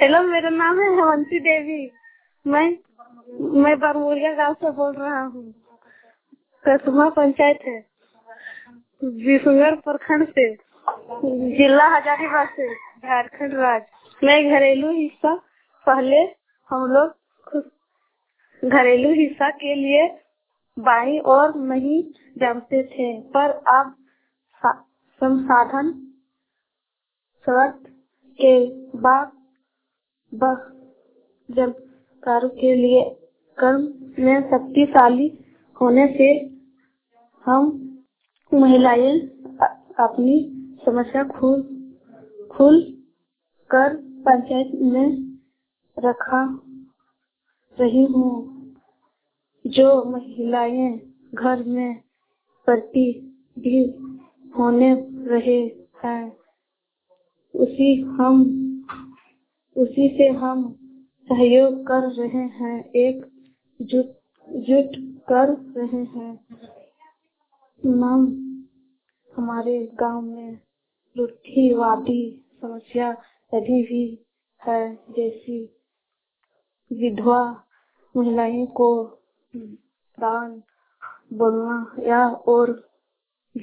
Hello, मेरा नाम है हेमंती देवी। मैं बरमुरिया गांव से बोल रहा हूँ। कसुमा पंचायत है, विशुनगढ़ प्रखंड से, जिला हजारीबाग से, झारखंड राज्य। मैं घरेलू हिस्सा पहले हम लोग घरेलू हिस्सा के लिए बाई और नहीं जानते थे, पर अब संसाधन सड़क के बाद जानकारों के लिए कर्म में शक्तिशाली होने से हम महिलाएं अपनी समस्या खुल कर पंचायत में रखा रही हूँ। जो महिलाएं घर में पति भी होने रहे हैं, उसी से हम सहयोग कर रहे हैं, जुट कर रहे हैं। हमारे गांव में रूढ़िवादी समस्या अभी भी है, जैसी विधवा महिलाओं को दान बोलना या और